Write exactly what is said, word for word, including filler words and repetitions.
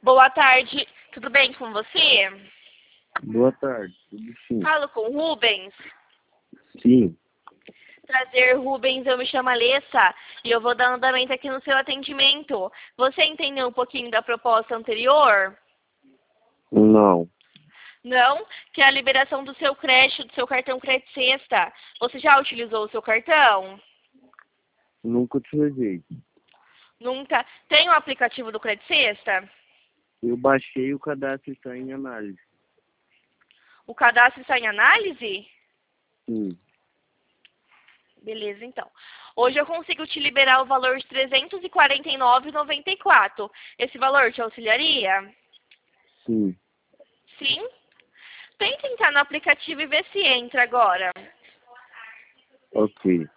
Boa tarde, tudo bem com você? Boa tarde, tudo sim. Falo com o Rubens. Sim, Prazer, Rubens, eu me chamo Alessa e eu vou dar andamento aqui no seu atendimento. Você entendeu um pouquinho da proposta anterior? não, Não? Que é a liberação do seu crédito, do seu cartão Crédito Sexta. Você já utilizou o seu cartão? nunca utilizei. Nunca? Tem o aplicativo do Crédito Sexta? Eu baixei o cadastro está em análise. O cadastro está em análise? Sim, Beleza, então. Hoje eu consigo te liberar o valor de trezentos e quarenta e nove reais e noventa e quatro centavos. Esse valor te auxiliaria? sim, Sim? Tenta entrar no aplicativo e ver se entra agora. ok.